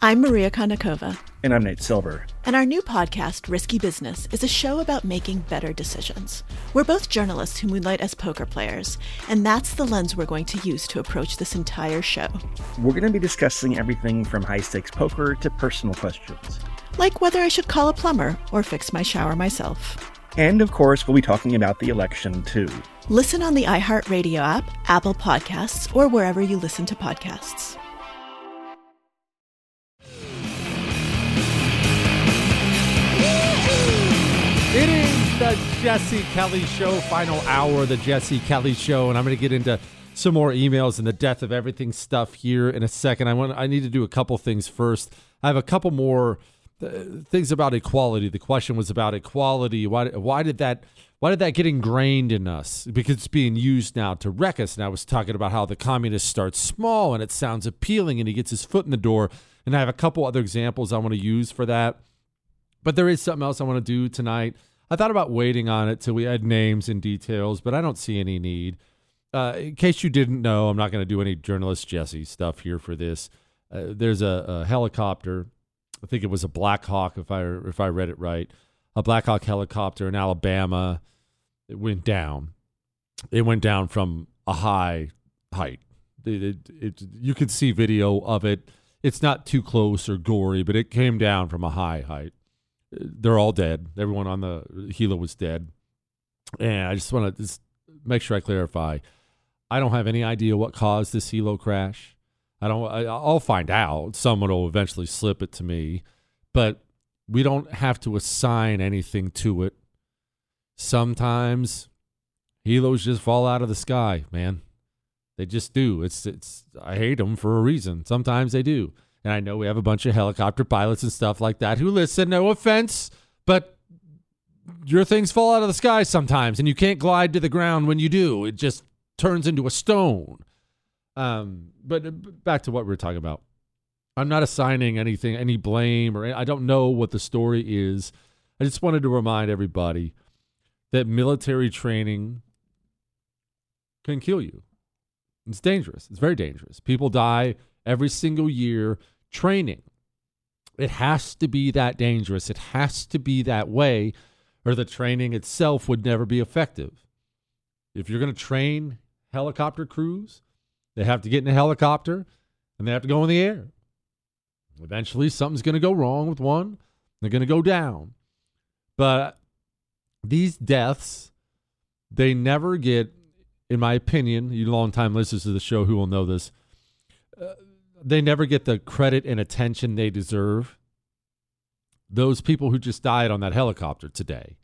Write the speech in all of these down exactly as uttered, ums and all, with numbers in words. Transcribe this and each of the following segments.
I'm Maria Konnikova. And I'm Nate Silver. And our new podcast, Risky Business, is a show about making better decisions. We're both journalists who moonlight as poker players, and that's the lens we're going to use to approach this entire show. We're going to be discussing everything from high-stakes poker to personal questions. Like whether I should call a plumber or fix my shower myself. And, of course, we'll be talking about the election, too. Listen on the iHeartRadio app, Apple Podcasts, or wherever you listen to podcasts. It is the Jesse Kelly Show, final hour of the Jesse Kelly Show, and I'm going to get into some more emails and the death of everything stuff here in a second. I want I need to do a couple things first. I have a couple more uh, things about equality. The question was about equality. Why why did that why did that get ingrained in us? Because it's being used now to wreck us. And I was talking about how the communist starts small and it sounds appealing, and he gets his foot in the door. And I have a couple other examples I want to use for that. But there is something else I want to do tonight. I thought about waiting on it till we had names and details, but I don't see any need. Uh, in case you didn't know, I'm not going to do any journalist Jesse stuff here for this. Uh, there's a, a helicopter. I think it was a Black Hawk, if I if I read it right. A Black Hawk helicopter in Alabama. It went down. It went down from a high height. It, it, it, you can see video of it. It's not too close or gory, but it came down from a high height. They're all dead. Everyone on the helo was dead. And I just want to just make sure I clarify. I don't have any idea what caused this helo crash. I don't. I, I'll find out. Someone will eventually slip it to me. But we don't have to assign anything to it. Sometimes helos just fall out of the sky, man. They just do. It's it's. I hate them for a reason. Sometimes they do. And I know we have a bunch of helicopter pilots and stuff like that who listen, no offense, but your things fall out of the sky sometimes, and you can't glide to the ground when you do. It just turns into a stone. Um, but back to what we were talking about. I'm not assigning anything, any blame, or I don't know what the story is. I just wanted to remind everybody that military training can kill you. It's dangerous. It's very dangerous. People die every single year training. It has to be that dangerous. It has to be that way, or the training itself would never be effective. If you're going to train helicopter crews, they have to get in a helicopter and they have to go in the air. Eventually, something's going to go wrong with one. They're going to go down. But these deaths, they never get, in my opinion, you long-time listeners to the show who will know this, uh, they never get the credit and attention they deserve. Those people who just died on that helicopter today,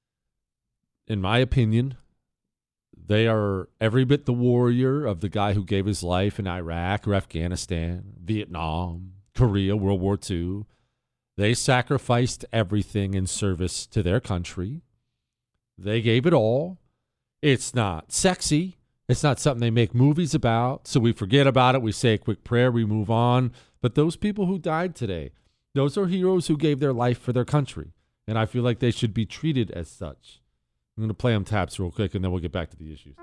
in my opinion, they are every bit the warrior of the guy who gave his life in Iraq or Afghanistan, Vietnam, Korea, World War Two. They sacrificed everything in service to their country. They gave it all. It's not sexy. It's not something they make movies about, so we forget about it. We say a quick prayer, we move on. But those people who died today, those are heroes who gave their life for their country, and I feel like they should be treated as such. I'm going to play them taps real quick, and then we'll get back to the issues.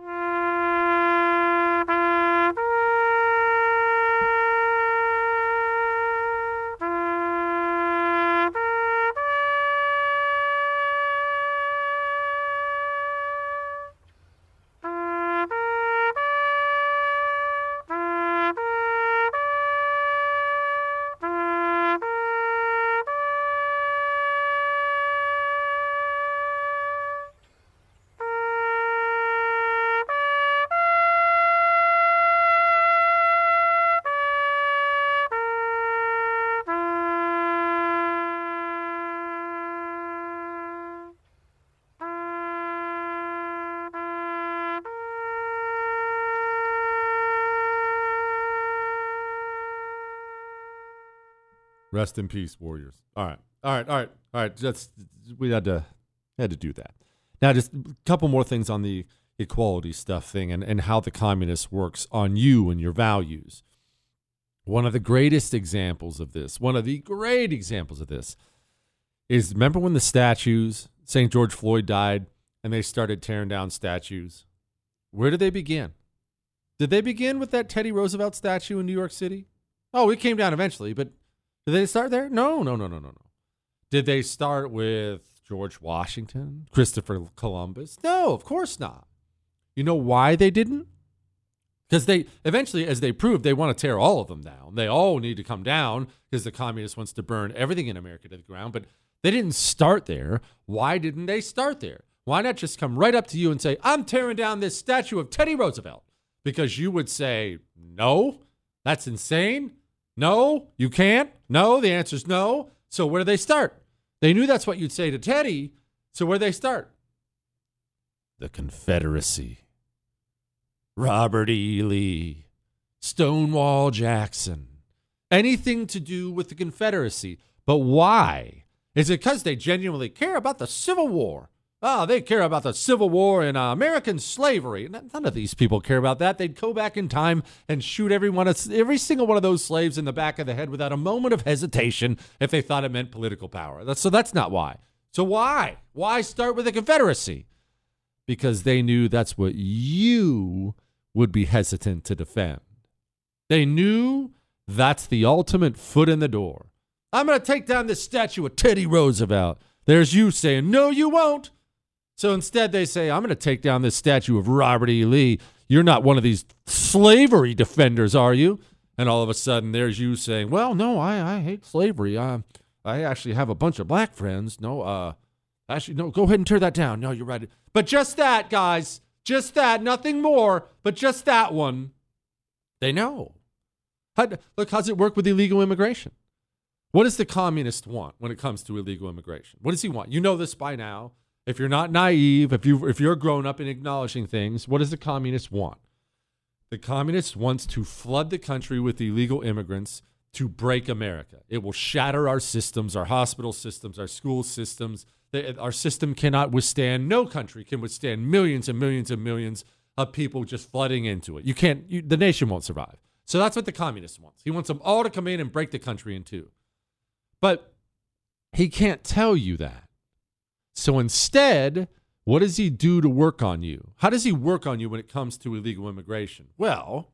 Rest in peace, warriors. All right, all right, all right, all right. Just we had to had to do that. Now, just a couple more things on the equality stuff thing and, and how the communist works on you and your values. One of the greatest examples of this, one of the great examples of this, is remember when the statues, Saint George Floyd died, and they started tearing down statues? Where did they begin? Did they begin with that Teddy Roosevelt statue in New York City? Oh, it came down eventually, but Did they start there? No, no, no, no, no, no. Did they start with George Washington, Christopher Columbus? No, of course not. You know why they didn't? Because they eventually, as they proved, they want to tear all of them down. They all need to come down because the communist wants to burn everything in America to the ground. But they didn't start there. Why didn't they start there? Why not just come right up to you and say, I'm tearing down this statue of Teddy Roosevelt? Because you would say, no, that's insane. No, you can't. No, the answer is no. So where do they start? They knew that's what you'd say to Teddy. So where do they start? The Confederacy. Robert E. Lee. Stonewall Jackson. Anything to do with the Confederacy. But why? Is it because they genuinely care about the Civil War? Oh, they care about the Civil War and uh, American slavery. None of these people care about that. They'd go back in time and shoot every, one of, every single one of those slaves in the back of the head without a moment of hesitation if they thought it meant political power. That's, so that's not why. So why? Why start with the Confederacy? Because they knew that's what you would be hesitant to defend. They knew that's the ultimate foot in the door. I'm going to take down this statue of Teddy Roosevelt. There's you saying, no, you won't. So instead they say, I'm going to take down this statue of Robert E. Lee. You're not one of these slavery defenders, are you? And all of a sudden there's you saying, well, no, I, I hate slavery. I, I actually have a bunch of black friends. No, uh, actually, no, go ahead and tear that down. No, you're right. But just that, guys, just that, nothing more, but just that one. They know. How, look, how's it work with illegal immigration? What does the communist want when it comes to illegal immigration? What does he want? You know this by now. If you're not naive, if you if you're grown up in acknowledging things, what does the communist want? The communist wants to flood the country with illegal immigrants to break America. It will shatter our systems, our hospital systems, our school systems. Our system cannot withstand, no country can withstand millions and millions and millions of people just flooding into it. You can't, you, the nation won't survive. So that's what the communist wants. He wants them all to come in and break the country in two. But he can't tell you that. So instead, what does he do to work on you? How does he work on you when it comes to illegal immigration? Well,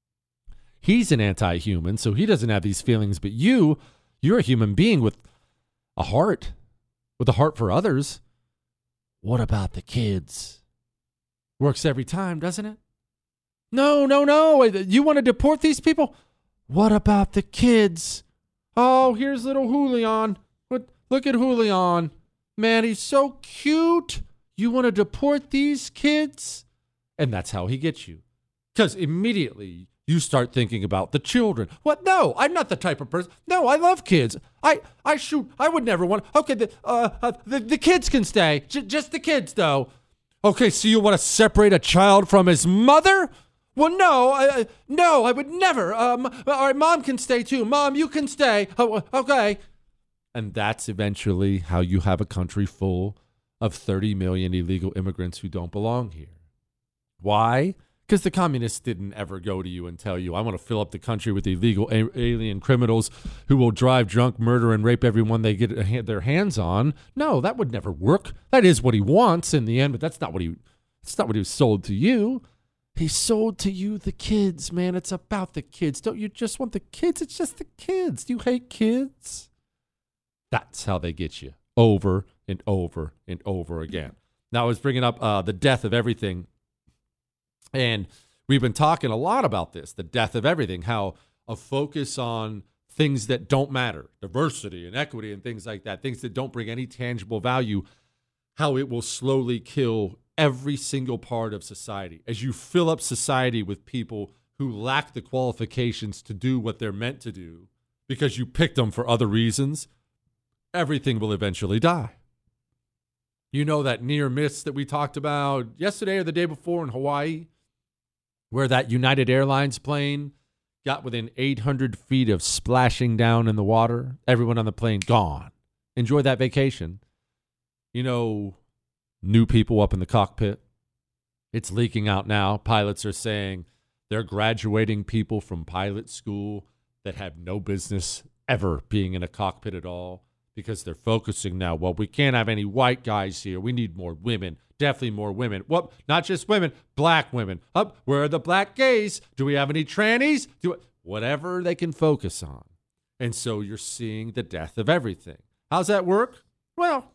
he's an anti-human, so he doesn't have these feelings. But you, you're a human being with a heart, with a heart for others. What about the kids? Works every time, doesn't it? No, no, no. You want to deport these people? What about the kids? Oh, here's little Julian. Look at Julian. Man, he's so cute. You want to deport these kids? And that's how he gets you. Because immediately you start thinking about the children. What? No, I'm not the type of person. No, I love kids. I, I shoot. I would never want. Okay, the, uh, uh, the, the kids can stay. J- just the kids, though. Okay, so you want to separate a child from his mother? Well, no, I, I, no, I would never. Um, all right, mom can stay too. Mom, you can stay. Oh, okay. And that's eventually how you have a country full of thirty million illegal immigrants who don't belong here. Why? Because the communists didn't ever go to you and tell you, I want to fill up the country with illegal a- alien criminals who will drive drunk, murder, and rape everyone they get a, their hands on. No, that would never work. That is what he wants in the end, but that's not what he, that's not what he was sold to you. He sold to you the kids, man. It's about the kids. Don't you just want the kids? It's just the kids. Do you hate kids? That's how they get you over and over and over again. Now, I was bringing up uh, the death of everything. And we've been talking a lot about this, the death of everything, how a focus on things that don't matter, diversity and equity and things like that, things that don't bring any tangible value, how it will slowly kill every single part of society. As you fill up society with people who lack the qualifications to do what they're meant to do because you picked them for other reasons, everything will eventually die. You know that near miss that we talked about yesterday or the day before in Hawaii, where that United Airlines plane got within eight hundred feet of splashing down in the water? Everyone on the plane gone. Enjoy that vacation. You know, new people up in the cockpit. It's leaking out now. Pilots are saying they're graduating people from pilot school that have no business ever being in a cockpit at all, because they're focusing now, well, we can't have any white guys here. We need more women. Definitely more women. Well, not just women, black women. Up, where are the black gays? Do we have any trannies? Do Whatever they can focus on. And so you're seeing the death of everything. How's that work? Well,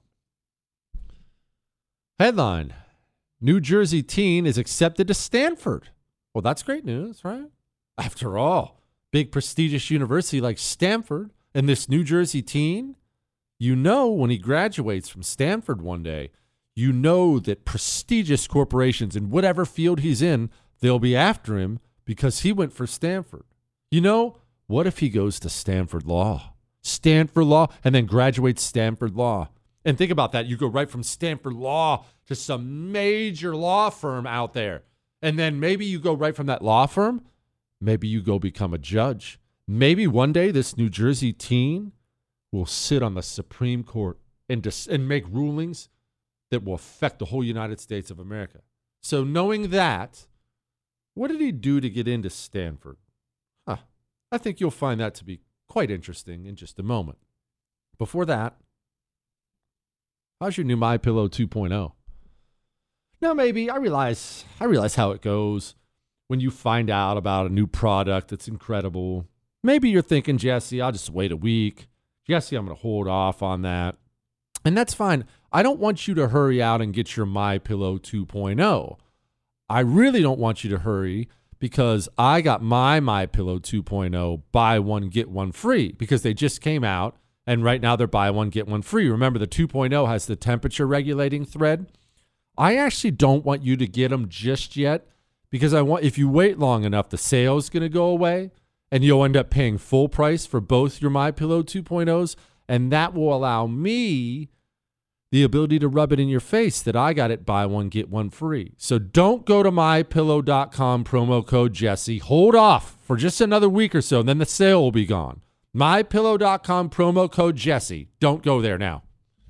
headline, New Jersey teen is accepted to Stanford. Well, that's great news, right? After all, big prestigious university like Stanford and this New Jersey teen, you know when he graduates from Stanford one day, you know that prestigious corporations in whatever field he's in, they'll be after him because he went for Stanford. You know, what if he goes to Stanford Law? Stanford Law, and then graduates Stanford Law. And think about that. You go right from Stanford Law to some major law firm out there. And then maybe you go right from that law firm, maybe you go become a judge. Maybe one day this New Jersey teen will sit on the Supreme Court and, dis- and make rulings that will affect the whole United States of America. So knowing that, what did he do to get into Stanford? Huh. I think you'll find that to be quite interesting in just a moment. Before that, how's your new MyPillow two point oh? Now, maybe I realize I realize how it goes when you find out about a new product that's incredible. Maybe you're thinking, Jesse, I'll just wait a week. Jesse, I'm going to hold off on that. And that's fine. I don't want you to hurry out and get your MyPillow two point oh. I really don't want you to hurry because I got my MyPillow two point oh buy one, get one free because they just came out and right now they're buy one, get one free. Remember, the two point oh has the temperature regulating thread. I actually don't want you to get them just yet because I want, if you wait long enough, the sale's going to go away and you'll end up paying full price for both your MyPillow two point ohs, and that will allow me the ability to rub it in your face that I got it buy one, get one free. So don't go to my pillow dot com promo code Jesse. Hold off for just another week or so, and then the sale will be gone. my pillow dot com promo code Jesse. Don't go there now.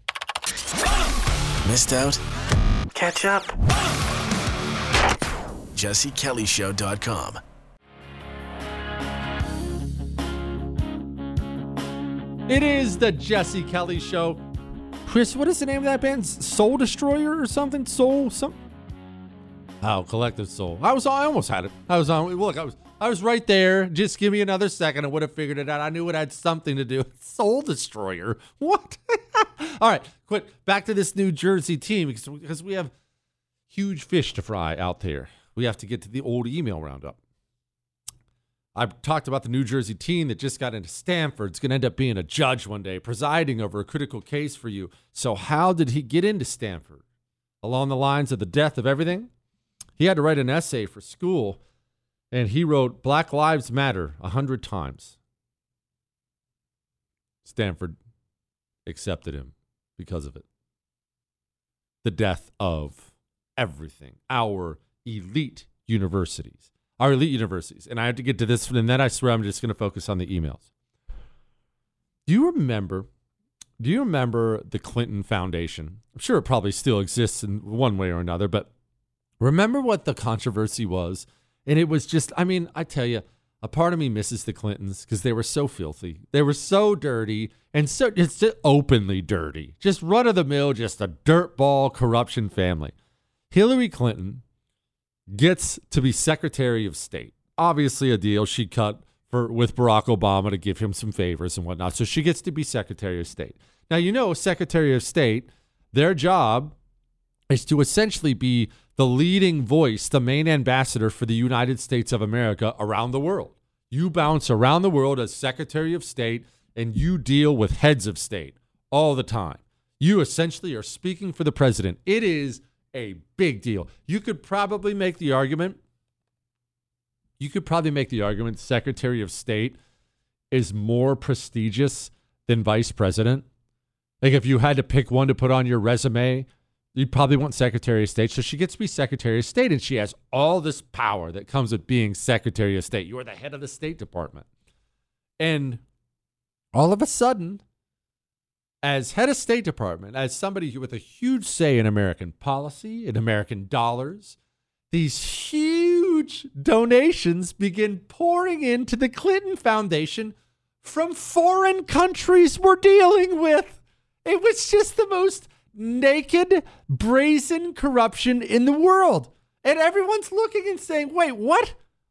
Missed out? Catch up. Jesse Kelly Show dot com. It is the Jesse Kelly Show. Chris, what is the name of that band? Soul Destroyer or something? Soul some. Oh, Collective Soul. I was. I almost had it. I was on. Look, I was. I was right there. Just give me another second. I would have figured it out. I knew it had something to do with Soul Destroyer. What? All right, quick. Back to this New Jersey team because, because we have huge fish to fry out there. We have to get to the old email roundup. I talked about the New Jersey teen that just got into Stanford. It's going to end up being a judge one day, presiding over a critical case for you. So how did he get into Stanford? Along the lines of the death of everything? He had to write an essay for school, and he wrote Black Lives Matter a hundred times. Stanford accepted him because of it. The death of everything. Our elite universities. Our elite universities. And I have to get to this, and then I swear I'm just going to focus on the emails. Do you remember, do you remember the Clinton Foundation? I'm sure it probably still exists in one way or another, but remember what the controversy was? And it was just, I mean, I tell you, a part of me misses the Clintons because they were so filthy. They were so dirty and so just openly dirty. Just run-of-the-mill, just a dirtball corruption family. Hillary Clinton gets to be Secretary of State. Obviously a deal she cut for with Barack Obama to give him some favors and whatnot. So she gets to be Secretary of State. Now, you know, Secretary of State, their job is to essentially be the leading voice, the main ambassador for the United States of America around the world. You bounce around the world as Secretary of State and you deal with heads of state all the time. You essentially are speaking for the president. It is a big deal. You could probably make the argument, you could probably make the argument Secretary of State is more prestigious than Vice President. Like if you had to pick one to put on your resume, you'd probably want Secretary of State. So she gets to be Secretary of State, and she has all this power that comes with being Secretary of State. You are the head of the State Department. And all of a sudden, as head of State Department, as somebody with a huge say in American policy, in American dollars, these huge donations begin pouring into the Clinton Foundation from foreign countries we're dealing with. It was just the most naked, brazen corruption in the world. And everyone's looking and saying, wait, what?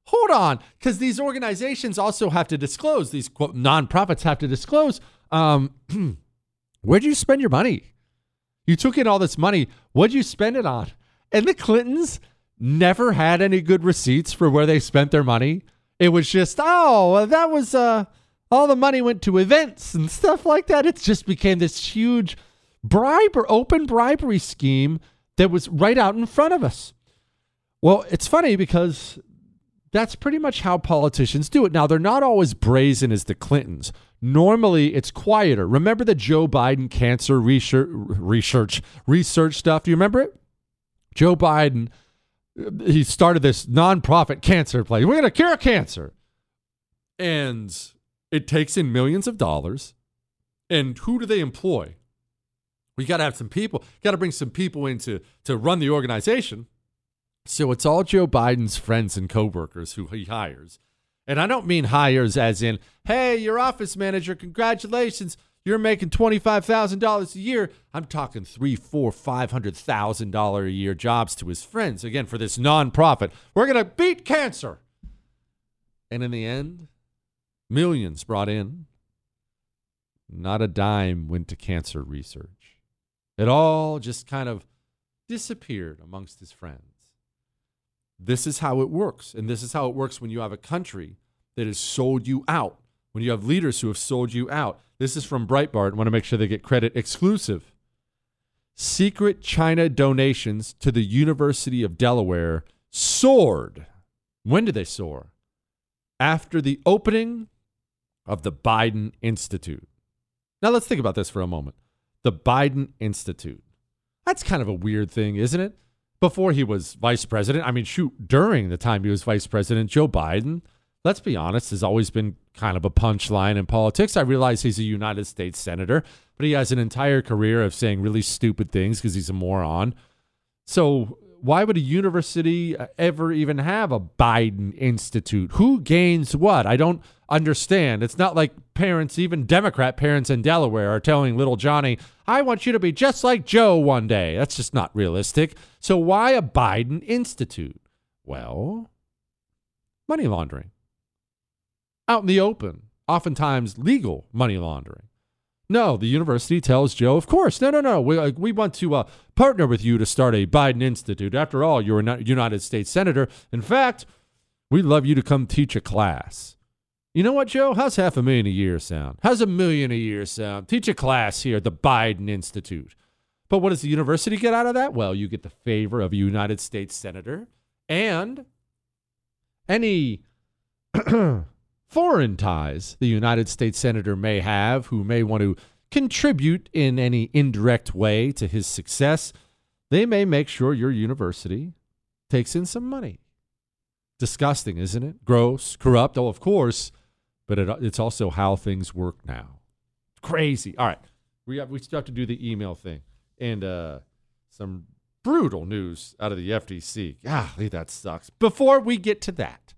hold on, because these organizations also have to disclose, these quote nonprofits have to disclose, um, where'd you spend your money? You took in all this money. What'd you spend it on? And the Clintons never had any good receipts for where they spent their money. It was just, oh, that was, uh, all the money went to events and stuff like that. It just became this huge bribe or open bribery scheme that was right out in front of us. Well, it's funny because that's pretty much how politicians do it. Now, they're not always brazen as the Clintons. Normally, it's quieter. Remember the Joe Biden cancer research, research, research stuff? Do you remember it? Joe Biden, he started this nonprofit cancer place. We're going to cure cancer. And it takes in millions of dollars. And who do they employ? We got to have some people, got to bring some people in to, to run the organization. So it's all Joe Biden's friends and coworkers who he hires. And I don't mean hires as in, hey, your office manager, congratulations, you're making twenty-five thousand dollars a year. I'm talking three, four, five hundred thousand dollars a year jobs to his friends. Again, for this nonprofit, we're going to beat cancer. And in the end, millions brought in. Not a dime went to cancer research. It all just kind of disappeared amongst his friends. This is how it works. And this is how it works when you have a country that has sold you out, when you have leaders who have sold you out. This is from Breitbart. I want to make sure they get credit exclusive. Secret China donations to the University of Delaware soared. When did they soar? After the opening of the Biden Institute. Now let's think about this for a moment. The Biden Institute. That's kind of a weird thing, isn't it? Before he was vice president, I mean, shoot, during the time he was vice president, Joe Biden, let's be honest, has always been kind of a punchline in politics. I realize he's a United States senator, but he has an entire career of saying really stupid things because he's a moron. So why would a university ever even have a Biden Institute? Who gains what? I don't understand. It's not like parents, even Democrat parents in Delaware, are telling little Johnny, I want you to be just like Joe one day. That's just not realistic. So why a Biden Institute? Well, money laundering. Out in the open, oftentimes legal money laundering. No, the university tells Joe, of course, no, no, no. We, uh, we want to uh, partner with you to start a Biden Institute. After all, you're a United States senator. In fact, we'd love you to come teach a class. You know what, Joe? How's half a million a year sound? How's a million a year sound? Teach a class here at the Biden Institute. But what does the university get out of that? Well, you get the favor of a United States senator and any foreign ties the United States senator may have who may want to contribute in any indirect way to his success. They may make sure your university takes in some money. Disgusting, isn't it? Gross, corrupt. Oh, of course. But it, it's also how things work now. Crazy. All right. We have, we still have to do the email thing. And uh, some brutal news out of the F T C. Golly, that sucks. Before we get to that,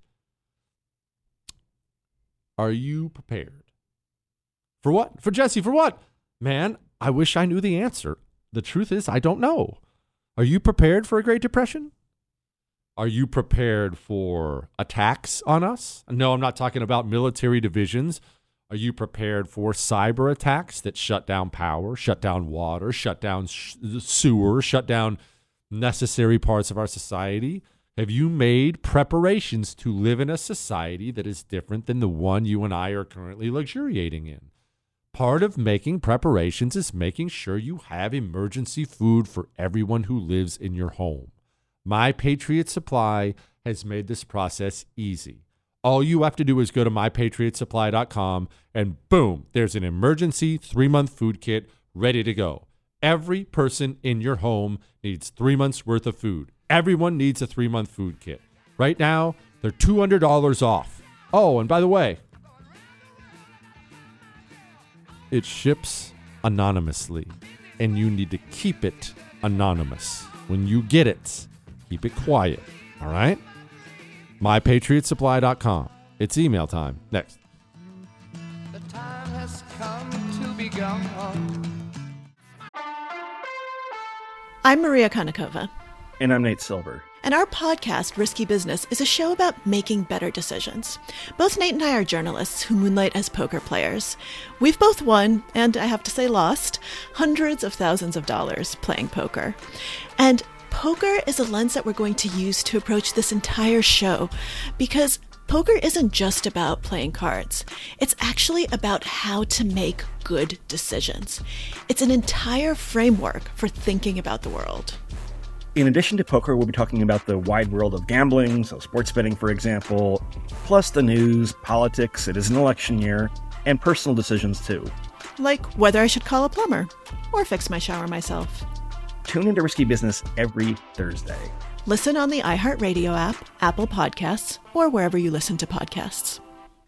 are you prepared? For what? For Jesse, for what? Man, I wish I knew the answer. The truth is, I don't know. Are you prepared for a Great Depression? Are you prepared for attacks on us? No, I'm not talking about military divisions. Are you prepared for cyber attacks that shut down power, shut down water, shut down sh- sewer, shut down necessary parts of our society? Have you made preparations to live in a society that is different than the one you and I are currently luxuriating in? Part of making preparations is making sure you have emergency food for everyone who lives in your home. My Patriot Supply has made this process easy. All you have to do is go to my patriot supply dot com and boom, there's an emergency three-month food kit ready to go. Every person in your home needs three months worth of food. Everyone needs a three-month food kit. Right now, they're two hundred dollars off. Oh, and by the way, it ships anonymously, and you need to keep it anonymous. When you get it, keep it quiet, all right? my patriot supply dot com. It's email time. Next. The time has come to be gone. I'm Maria Konnikova. And I'm Nate Silver. And our podcast, Risky Business, is a show about making better decisions. Both Nate and I are journalists who moonlight as poker players. We've both won, and I have to say lost, hundreds of thousands of dollars playing poker. And poker is a lens that we're going to use to approach this entire show, because poker isn't just about playing cards. It's actually about how to make good decisions. It's an entire framework for thinking about the world. In addition to poker, we'll be talking about the wide world of gambling, so sports betting, for example, plus the news, politics, it is an election year, and personal decisions too. Like whether I should call a plumber or fix my shower myself. Tune into Risky Business every Thursday. Listen on the iHeartRadio app, Apple Podcasts, or wherever you listen to podcasts.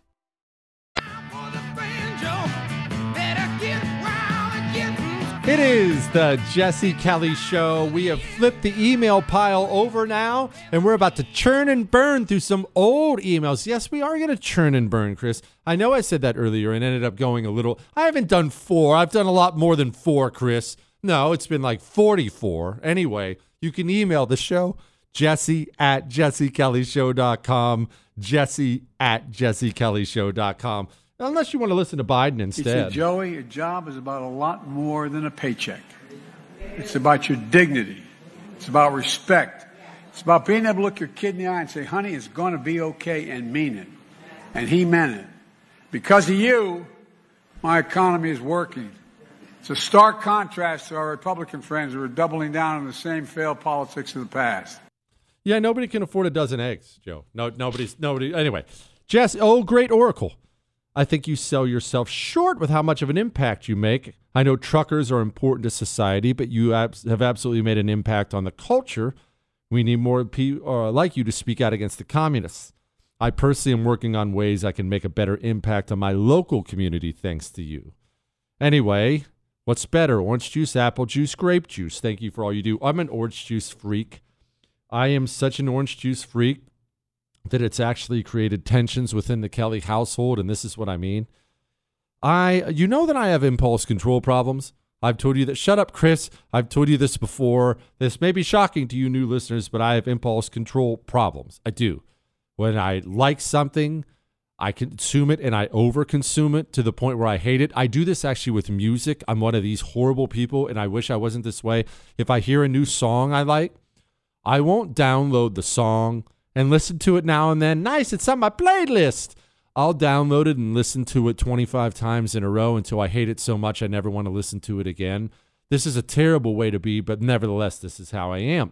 It is the Jesse Kelly Show. We have flipped the email pile over now, and we're about to churn and burn through some old emails. Yes, we are going to churn and burn, Chris. I know I said that earlier and ended up going a little. I haven't done four. I've done a lot more than four, Chris. No, it's been like forty-four. Anyway, you can email the show, Jesse at jesse kelly show dot com, Jesse at jesse kelly show dot com. Unless you want to listen to Biden instead. He said, Joey, your job is about a lot more than a paycheck. It's about your dignity. It's about respect. It's about being able to look your kid in the eye and say, honey, it's going to be okay, and mean it. And he meant it. Because of you, my economy is working. It's a stark contrast to our Republican friends who are doubling down on the same failed politics of the past. Yeah, nobody can afford a dozen eggs, Joe. No, nobody's, nobody. Anyway, Jess, oh, great oracle. I think you sell yourself short with how much of an impact you make. I know truckers are important to society, but you abs- have absolutely made an impact on the culture. We need more people uh, like you to speak out against the communists. I personally am working on ways I can make a better impact on my local community thanks to you. Anyway, what's better, orange juice, apple juice, grape juice? Thank you for all you do. I'm an orange juice freak. I am such an orange juice freak that it's actually created tensions within the Kelly household, and this is what I mean. I, you know that I have impulse control problems. I've told you that. Shut up, Chris. I've told you this before. This may be shocking to you new listeners, but I have impulse control problems. I do. When I like something, I consume it and I overconsume it to the point where I hate it. I do this actually with music. I'm one of these horrible people, and I wish I wasn't this way. If I hear a new song I like, I won't download the song and listen to it now and then. Nice, it's on my playlist. I'll download it and listen to it twenty-five times in a row until I hate it so much I never want to listen to it again. This is a terrible way to be, but nevertheless, this is how I am.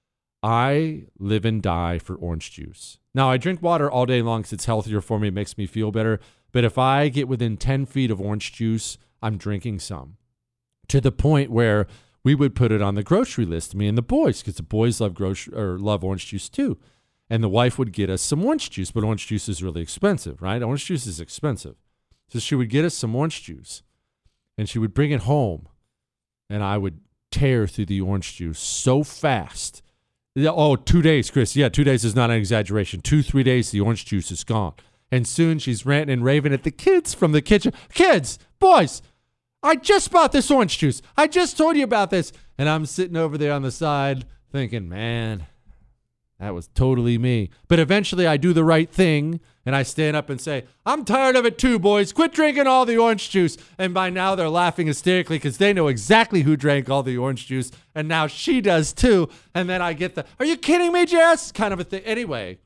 I live and die for orange juice. Now, I drink water all day long because it's healthier for me. It makes me feel better. But if I get within ten feet of orange juice, I'm drinking some. To the point where we would put it on the grocery list, me and the boys, because the boys love grocery or love orange juice too. And the wife would get us some orange juice, but orange juice is really expensive, right? Orange juice is expensive. So she would get us some orange juice, and she would bring it home, and I would tear through the orange juice so fast. Oh, two days, Chris. Yeah, two days is not an exaggeration. Two, three days, the orange juice is gone. And soon she's ranting and raving at the kids from the kitchen. Kids, boys, I just bought this orange juice. I just told you about this. And I'm sitting over there on the side thinking, man, that was totally me. But eventually I do the right thing, and I stand up and say, I'm tired of it too, boys. Quit drinking all the orange juice. And by now they're laughing hysterically because they know exactly who drank all the orange juice, and now she does too. And then I get the, are you kidding me, Jess? Kind of a thing. Anyway,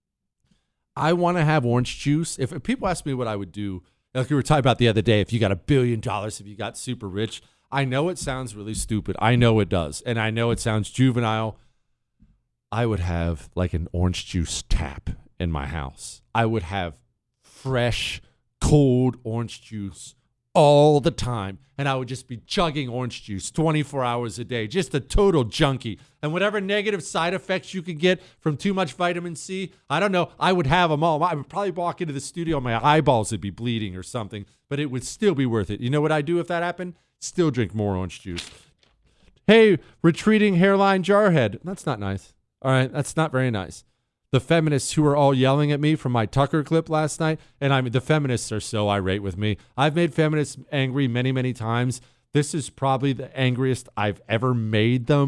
I want to have orange juice. If, if people ask me what I would do, like we were talking about the other day, if you got a billion dollars, if you got super rich, I know it sounds really stupid. I know it does. And I know it sounds juvenile. I would have like an orange juice tap in my house. I would have fresh, cold orange juice all the time. And I would just be chugging orange juice twenty-four hours a day, just a total junkie. And whatever negative side effects you could get from too much vitamin C, I don't know, I would have them all. I would probably walk into the studio, my eyeballs would be bleeding or something, but it would still be worth it. You know what I'd do if that happened? Still drink more orange juice. Hey, retreating hairline jarhead. That's not nice. All right, that's not very nice. The feminists who are all yelling at me from my Tucker clip last night, and I mean, the feminists are so irate with me. I've made feminists angry many, many times. This is probably the angriest I've ever made them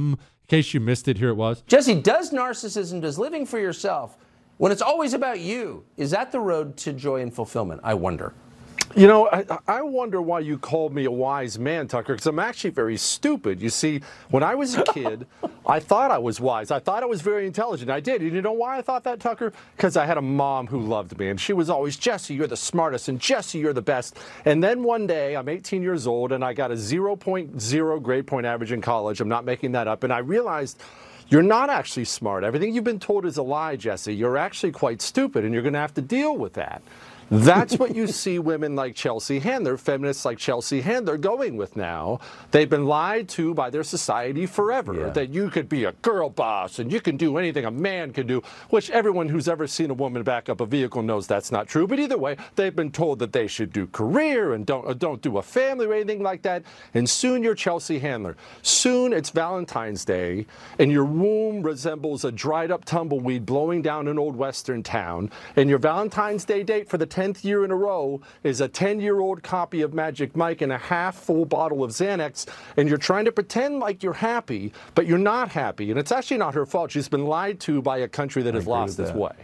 In case you missed it, here it was. Jesse, does narcissism, does living for yourself, when it's always about you, is that the road to joy and fulfillment? I wonder. You know, I, I wonder why you called me a wise man, Tucker, because I'm actually very stupid. You see, when I was a kid, I thought I was wise. I thought I was very intelligent. I did. And you know why I thought that, Tucker? Because I had a mom who loved me, and she was always, Jesse, you're the smartest, and Jesse, you're the best. And then one day, I'm eighteen years old, and I got a zero point zero grade point average in college. I'm not making that up. And I realized you're not actually smart. Everything you've been told is a lie, Jesse. You're actually quite stupid, and you're going to have to deal with that. That's what you see women like Chelsea Handler, feminists like Chelsea Handler, going with now. They've been lied to by their society forever, yeah. that you could be a girl boss and you can do anything a man can do, which everyone who's ever seen a woman back up a vehicle knows that's not true. But either way, they've been told that they should do career and don't, uh, don't do a family or anything like that. And soon you're Chelsea Handler. Soon it's Valentine's Day and your womb resembles a dried up tumbleweed blowing down an old western town. And your Valentine's Day date for the tenth year in a row is a ten-year-old copy of Magic Mike and a half-full bottle of Xanax, and you're trying to pretend like you're happy, but you're not happy. And it's actually not her fault. She's been lied to by a country that I has lost its way.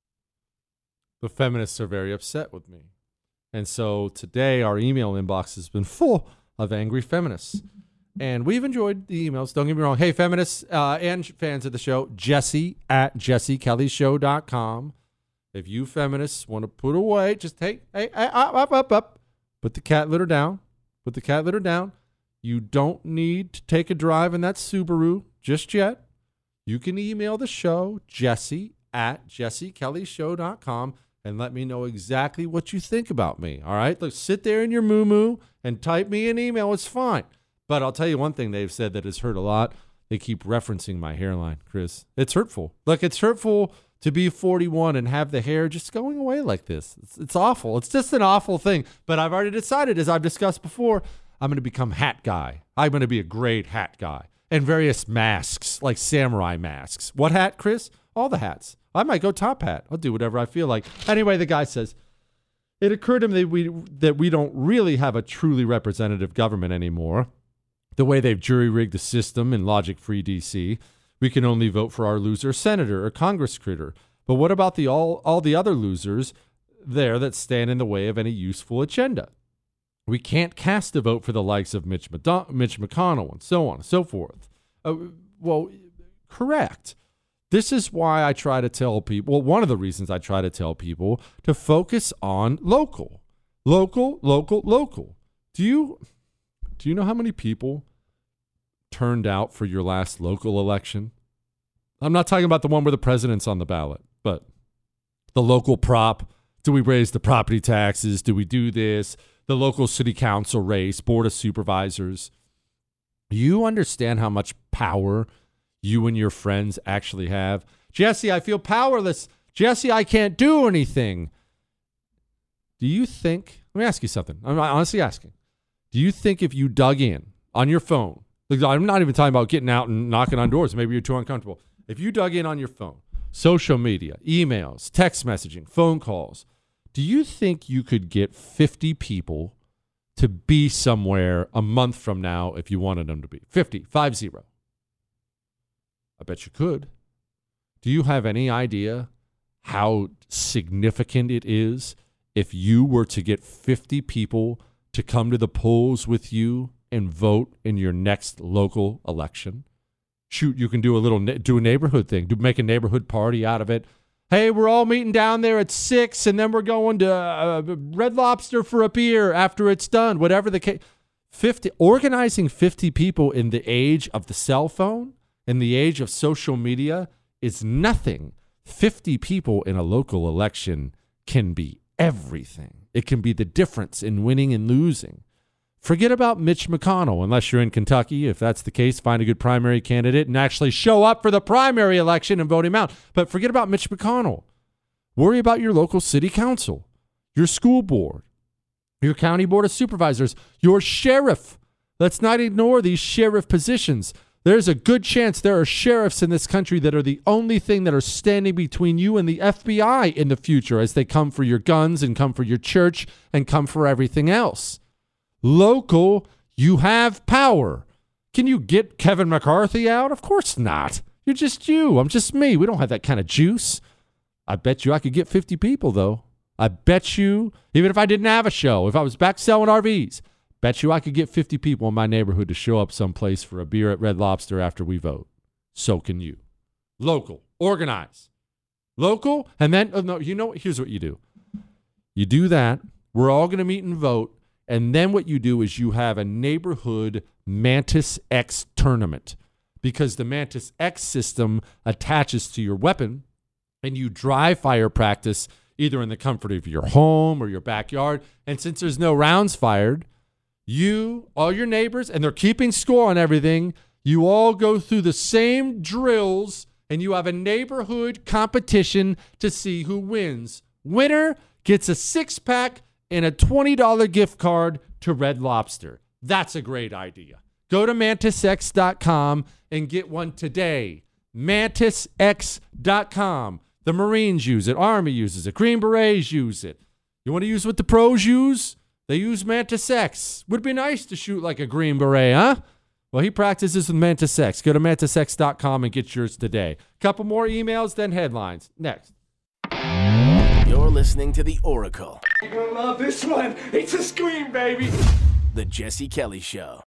The feminists are very upset with me. And so today our email inbox has been full of angry feminists. And we've enjoyed the emails. Don't get me wrong. Hey, feminists uh, and fans of the show, Jesse at jesse kelly show dot com. If you feminists want to put away, just hey, hey, hey, up, up, up, up. Put the cat litter down. Put the cat litter down. You don't need to take a drive in that Subaru just yet. You can email the show, Jesse at jesse kelly show dot com, and let me know exactly what you think about me. All right? Look, sit there in your moo-moo and type me an email. It's fine. But I'll tell you one thing they've said that has hurt a lot. They keep referencing my hairline, Chris. It's hurtful. Look, it's hurtful to be forty-one and have the hair just going away like this. It's, it's awful. It's just an awful thing. But I've already decided, as I've discussed before, I'm going to become hat guy. I'm going to be a great hat guy. And various masks, like samurai masks. What hat, Chris? All the hats. I might go top hat. I'll do whatever I feel like. Anyway, the guy says, it occurred to me that we, that we don't really have a truly representative government anymore. The way they've jury-rigged the system in logic-free D C, we can only vote for our loser senator or Congress critter. But what about the all, all the other losers there that stand in the way of any useful agenda? We can't cast a vote for the likes of Mitch, Madon- Mitch McConnell and so on and so forth. Uh, well, correct. This is why I try to tell people, well, one of the reasons I try to tell people to focus on local. Local, local, local. Do you, do you know how many people turned out for your last local election? I'm not talking about the one where the president's on the ballot, but the local prop. Do we raise the property taxes? Do we do this? The local city council race, board of supervisors. You understand how much power you and your friends actually have? Jesse, I feel powerless. Jesse, I can't do anything. Do you think, let me ask you something. I'm honestly asking. Do you think if you dug in on your phone, I'm not even talking about getting out and knocking on doors. Maybe you're too uncomfortable. If you dug in on your phone, social media, emails, text messaging, phone calls, do you think you could get fifty people to be somewhere a month from now if you wanted them to be? fifty, five zero. I bet you could. Do you have any idea how significant it is if you were to get fifty people to come to the polls with you and vote in your next local election? Shoot, you can do a little, do a neighborhood thing, do make a neighborhood party out of it. Hey, we're all meeting down there at six, and then we're going to uh, Red Lobster for a beer after it's done, whatever the case. fifty, organizing fifty people in the age of the cell phone, in the age of social media, is nothing. fifty people in a local election can be everything. It can be the difference in winning and losing. Forget about Mitch McConnell, unless you're in Kentucky. If that's the case, find a good primary candidate and actually show up for the primary election and vote him out. But forget about Mitch McConnell. Worry about your local city council, your school board, your county board of supervisors, your sheriff. Let's not ignore these sheriff positions. There's a good chance there are sheriffs in this country that are the only thing that are standing between you and the F B I in the future as they come for your guns and come for your church and come for everything else. Local, you have power. Can you get Kevin McCarthy out? Of course not. You're just you. I'm just me. We don't have that kind of juice. I bet you I could get fifty people, though. I bet you, even if I didn't have a show, if I was back selling R Vs, bet you I could get fifty people in my neighborhood to show up someplace for a beer at Red Lobster after we vote. So can you. Local. Organize. Local. And then, oh, no, you know what? Here's what you do. You do that. We're all going to meet and vote. And then what you do is you have a neighborhood Mantis X tournament, because the Mantis X system attaches to your weapon, and you dry fire practice either in the comfort of your home or your backyard. And since there's no rounds fired, you, all your neighbors, and they're keeping score on everything, you all go through the same drills, and you have a neighborhood competition to see who wins. Winner gets a six-pack and a twenty dollars gift card to Red Lobster. That's a great idea. Go to mantis x dot com and get one today. mantis x dot com. The Marines use it. Army uses it. Green Berets use it. You want to use what the pros use? They use Mantis X. Would be nice to shoot like a Green Beret, huh? Well, he practices with Mantis X. Go to mantis x dot com and get yours today. Couple more emails, then headlines. Next. You're listening to The Oracle. You're gonna love this one. It's a scream, baby. The Jesse Kelly Show.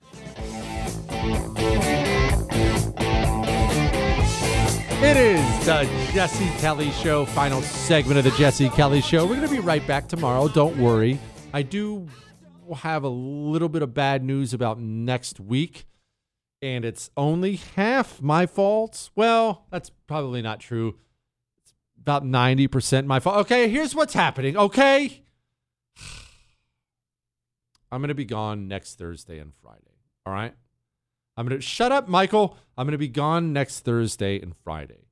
It is the Jesse Kelly Show, final segment of the Jesse Kelly Show. We're going to be right back tomorrow. Don't worry. I do have a little bit of bad news about next week, and it's only half my fault. Well, that's probably not true. It's about ninety percent my fault. Okay, here's what's happening, okay? I'm going to be gone next Thursday and Friday, all right? I'm going to shut up, Michael. I'm going to be gone next Thursday and Friday.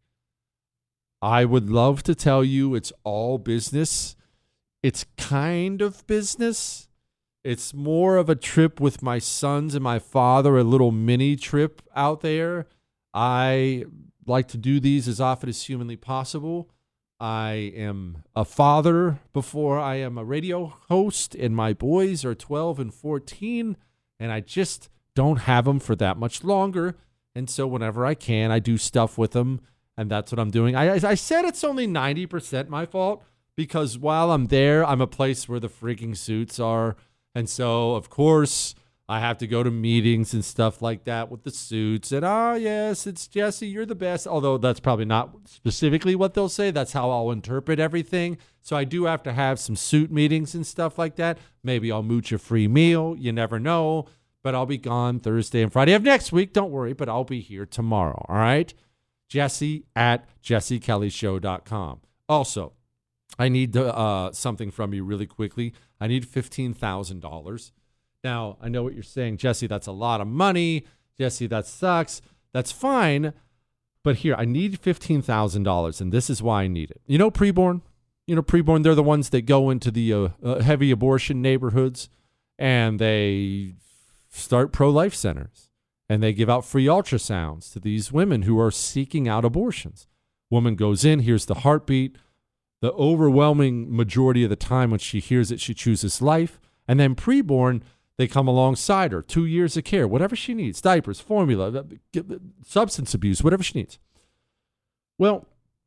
I would love to tell you it's all business. It's kind of business. It's more of a trip with my sons and my father, a little mini trip out there. I like to do these as often as humanly possible. I am a father before I am a radio host, and my boys are twelve and fourteen, and I just don't have them for that much longer. And so whenever I can, I do stuff with them, and that's what I'm doing. I, I said it's only ninety percent my fault, because while I'm there, I'm a place where the freaking suits are. And so, of course, I have to go to meetings and stuff like that with the suits. And, oh, yes, it's Jesse, you're the best. Although that's probably not specifically what they'll say. That's how I'll interpret everything. So I do have to have some suit meetings and stuff like that. Maybe I'll mooch a free meal. You never know. But I'll be gone Thursday and Friday of next week. Don't worry, but I'll be here tomorrow, all right? Jesse at jesse kelly show dot com. Also, I need to, uh, something from you really quickly. I need fifteen thousand dollars. Now, I know what you're saying, Jesse, that's a lot of money. Jesse, that sucks. That's fine. But here, I need fifteen thousand dollars, and this is why I need it. You know Preborn? You know Preborn, they're the ones that go into the uh, uh, heavy abortion neighborhoods, and they start pro-life centers, and they give out free ultrasounds to these women who are seeking out abortions. Woman goes in, hears the heartbeat. The overwhelming majority of the time when she hears it, she chooses life. And then Preborn, they come alongside her, two years of care, whatever she needs, diapers, formula, substance abuse, whatever she needs. Well,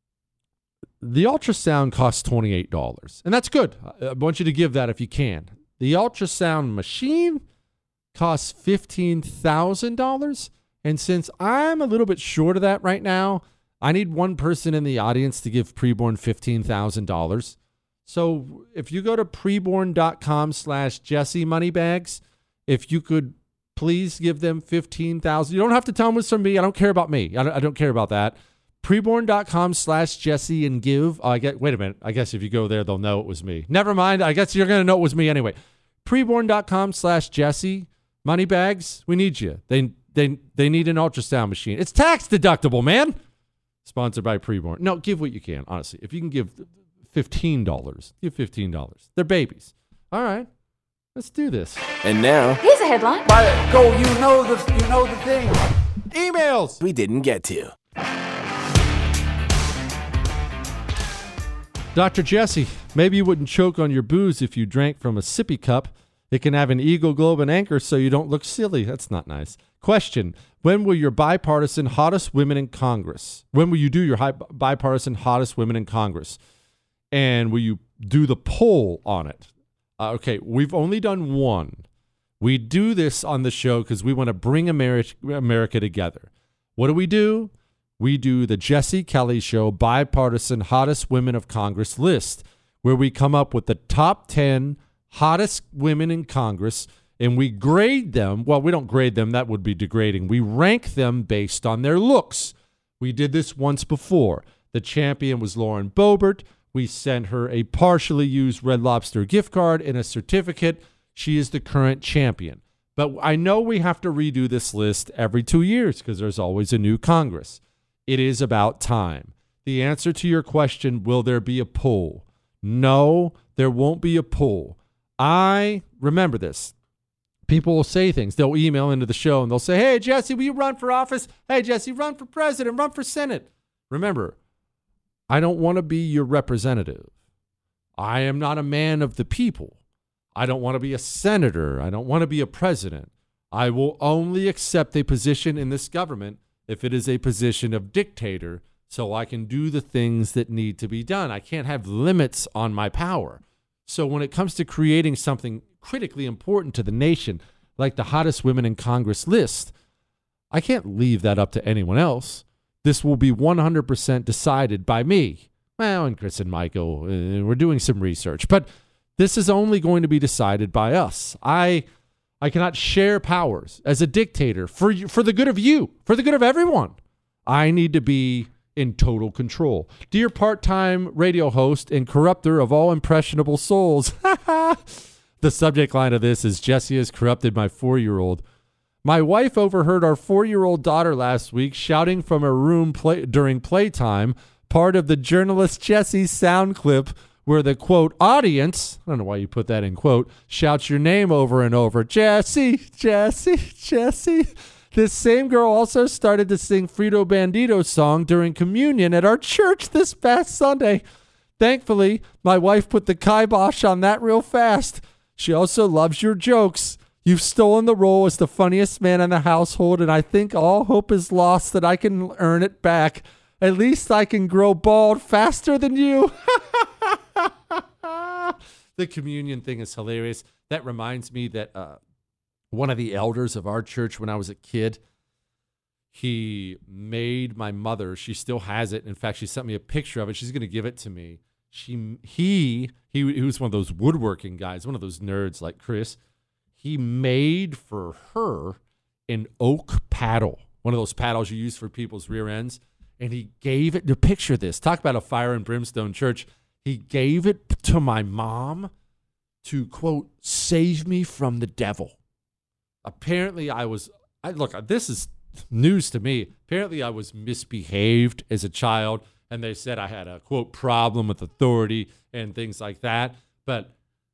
the ultrasound costs twenty-eight dollars, and that's good. I want you to give that if you can. The ultrasound machine costs fifteen thousand dollars, and since I'm a little bit short of that right now, I need one person in the audience to give Preborn fifteen thousand dollars. So if you go to preborn.com slash Jesse Moneybags, if you could please give them fifteen thousand dollars. You don't have to tell them it's from me. I don't care about me. I don't, I don't care about that. Preborn.com slash Jesse and give. Oh, I get, wait a minute. I guess if you go there, they'll know it was me. Never mind. I guess you're going to know it was me anyway. Preborn.com slash Jesse Moneybags. We need you. They, they, they need an ultrasound machine. It's tax deductible, man. Sponsored by Preborn. No, give what you can, honestly. If you can give fifteen dollars, give fifteen dollars. They're babies. All right, let's do this. And now, here's a headline. By go, you know the you know the thing. Emails we didn't get to. Doctor Jesse, maybe you wouldn't choke on your booze if you drank from a sippy cup, It can have an Eagle Globe and anchor so you don't look silly. That's not nice. Question: when will your bipartisan hottest women in Congress? When will you do your high, bipartisan hottest women in Congress? And will you do the poll on it? Uh, okay, we've only done one. We do this on the show because we want to bring Ameri- America together. What do we do? We do the Jesse Kelly Show Bipartisan Hottest Women of Congress list, where we come up with the top ten hottest women in Congress, and we grade them. Well, we don't grade them. That would be degrading. We rank them based on their looks. We did this once before. The champion was Lauren Boebert. We sent her a partially used Red Lobster gift card and a certificate. She is the current champion. But I know we have to redo this list every two years because there's always a new Congress. It is about time. The answer to your question, will there be a poll? No, there won't be a poll. I remember this. People will say things. They'll email into the show and they'll say, hey, Jesse, will you run for office? Hey, Jesse, run for president, run for Senate. Remember, I don't want to be your representative. I am not a man of the people. I don't want to be a senator. I don't want to be a president. I will only accept a position in this government if it is a position of dictator, so I can do the things that need to be done. I can't have limits on my power. So when it comes to creating something critically important to the nation, like the hottest women in Congress list, I can't leave that up to anyone else. This will be one hundred percent decided by me. Well, and Chris and Michael, uh, we're doing some research, but this is only going to be decided by us. I I cannot share powers as a dictator for you, for the good of you, for the good of everyone. I need to be in total control. Dear part-time radio host and corrupter of all impressionable souls. The subject line of this is Jesse has corrupted my four-year-old. My wife overheard our four-year-old daughter last week shouting from her room play- during playtime, part of the journalist Jesse's sound clip where the, quote, audience, I don't know why you put that in quote, shouts your name over and over. Jesse, Jesse, Jesse. This same girl also started to sing Frito Bandito's song during communion at our church this past Sunday. Thankfully, my wife put the kibosh on that real fast. She also loves your jokes. You've stolen the role as the funniest man in the household, and I think all hope is lost that I can earn it back. At least I can grow bald faster than you. The communion thing is hilarious. That reminds me that uh, one of the elders of our church when I was a kid, he made my mother, she still has it. In fact, she sent me a picture of it. She's going to give it to me. She, he, he, he was one of those woodworking guys, one of those nerds like Chris. He made for her an oak paddle, one of those paddles you use for people's rear ends. And he gave it, to picture this, talk about a fire and brimstone church. He gave it to my mom to, quote, save me from the devil. Apparently I was, I look, this is news to me. Apparently I was misbehaved as a child, and they said I had a, quote, problem with authority and things like that. But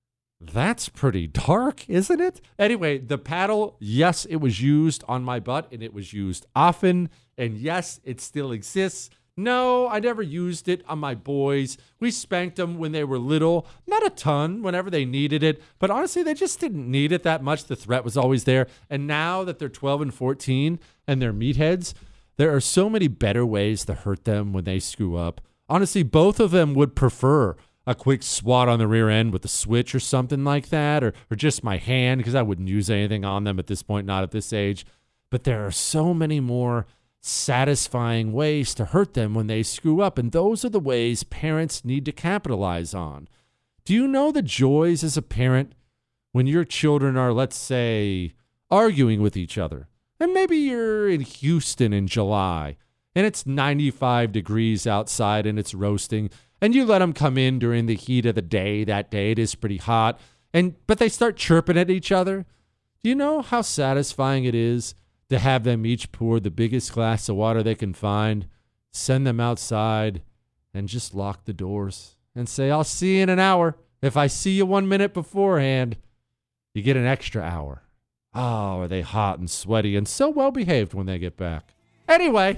that's pretty dark, isn't it? Anyway, the paddle, yes, it was used on my butt, and it was used often. And yes, it still exists. No, I never used it on my boys. We spanked them when they were little. Not a ton, whenever they needed it. But honestly, they just didn't need it that much. The threat was always there. And now that they're twelve and fourteen and they're meatheads, there are so many better ways to hurt them when they screw up. Honestly, both of them would prefer a quick swat on the rear end with a switch or something like that, or, or just my hand, because I wouldn't use anything on them at this point, not at this age. But there are so many more satisfying ways to hurt them when they screw up, and those are the ways parents need to capitalize on. Do you know the joys as a parent when your children are, let's say, arguing with each other? And maybe you're in Houston in July, and it's ninety-five degrees outside and it's roasting, and you let them come in during the heat of the day. That day it is pretty hot, and but they start chirping at each other. Do you know how satisfying it is to have them each pour the biggest glass of water they can find, send them outside, and just lock the doors and say, I'll see you in an hour. If I see you one minute beforehand, you get an extra hour. Oh, are they hot and sweaty and so well behaved when they get back. Anyway,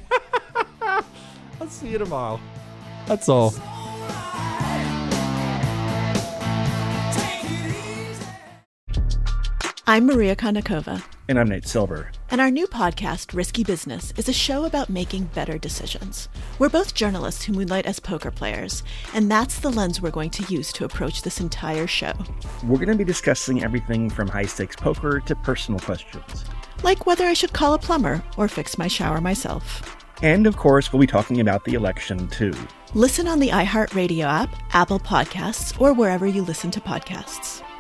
I'll see you tomorrow. That's all. I'm Maria Kondakova. And I'm Nate Silver. And our new podcast, Risky Business, is a show about making better decisions. We're both journalists who moonlight as poker players, and that's the lens we're going to use to approach this entire show. We're going to be discussing everything from high-stakes poker to personal questions. Like whether I should call a plumber or fix my shower myself. And, of course, we'll be talking about the election, too. Listen on the iHeartRadio app, Apple Podcasts, or wherever you listen to podcasts.